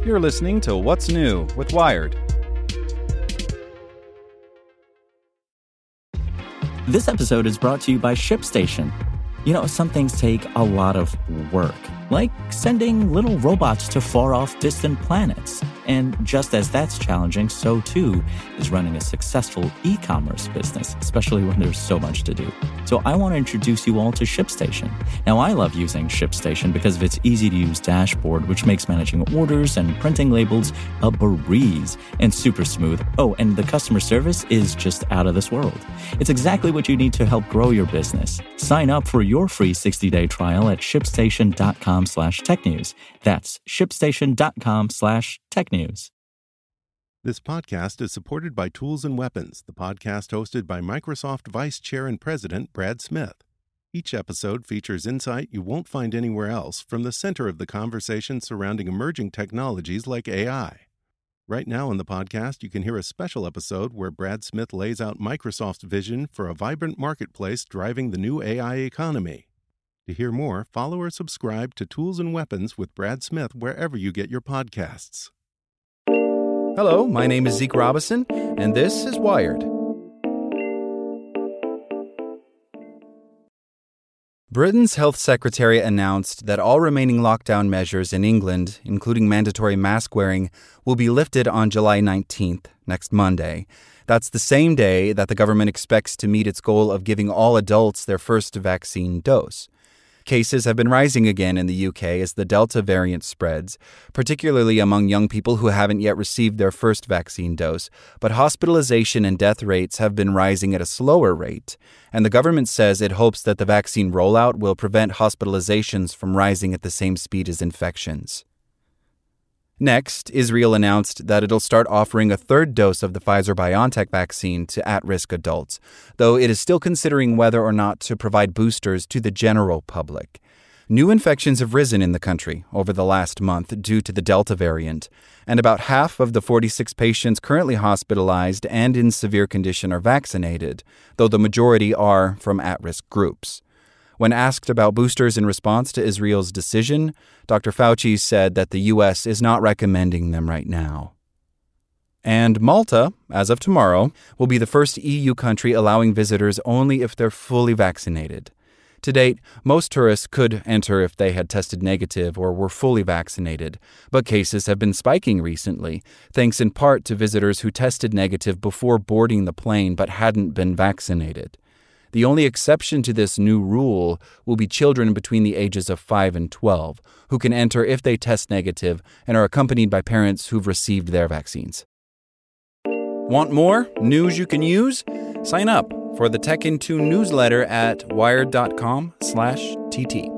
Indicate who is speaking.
Speaker 1: You're listening to What's New with Wired.
Speaker 2: This episode is brought to you by ShipStation. You know, some things take a lot of work, like sending little robots to far-off distant planets. And just as that's challenging, so too is running a successful e-commerce business, especially when there's so much to do. So I want to introduce you all to ShipStation. Now, I love using ShipStation because of its easy-to-use dashboard, which makes managing orders and printing labels a breeze and super smooth. Oh, and the customer service is just out of this world. It's exactly what you need to help grow your business. Sign up for your free 60-day trial at shipstation.com/technews. That's shipstation.com/technews.
Speaker 3: This podcast is supported by Tools and Weapons, the podcast hosted by Microsoft Vice Chair and President Brad Smith. Each episode features insight you won't find anywhere else from the center of the conversation surrounding emerging technologies like AI. Right now on the podcast, you can hear a special episode where Brad Smith lays out Microsoft's vision for a vibrant marketplace driving the new AI economy. To hear more, follow or subscribe to Tools and Weapons with Brad Smith wherever you get your podcasts.
Speaker 1: Hello, my name is Zeke Robison, and this is Wired. Britain's health secretary announced that all remaining lockdown measures in England, including mandatory mask wearing, will be lifted on July 19th, next Monday. That's the same day that the government expects to meet its goal of giving all adults their first vaccine dose. Cases have been rising again in the UK as the Delta variant spreads, particularly among young people who haven't yet received their first vaccine dose, but hospitalization and death rates have been rising at a slower rate, and the government says it hopes that the vaccine rollout will prevent hospitalizations from rising at the same speed as infections. Next, Israel announced that it'll start offering a third dose of the Pfizer-BioNTech vaccine to at-risk adults, though it is still considering whether or not to provide boosters to the general public. New infections have risen in the country over the last month due to the Delta variant, and about half of the 46 patients currently hospitalized and in severe condition are vaccinated, though the majority are from at-risk groups. When asked about boosters in response to Israel's decision, Dr. Fauci said that the U.S. is not recommending them right now. And Malta, as of tomorrow, will be the first EU country allowing visitors only if they're fully vaccinated. To date, most tourists could enter if they had tested negative or were fully vaccinated, but cases have been spiking recently, thanks in part to visitors who tested negative before boarding the plane but hadn't been vaccinated. The only exception to this new rule will be children between the ages of 5 and 12, who can enter if they test negative and are accompanied by parents who've received their vaccines. Want more news you can use? Sign up for the Tech in 2 newsletter at wired.com/TT.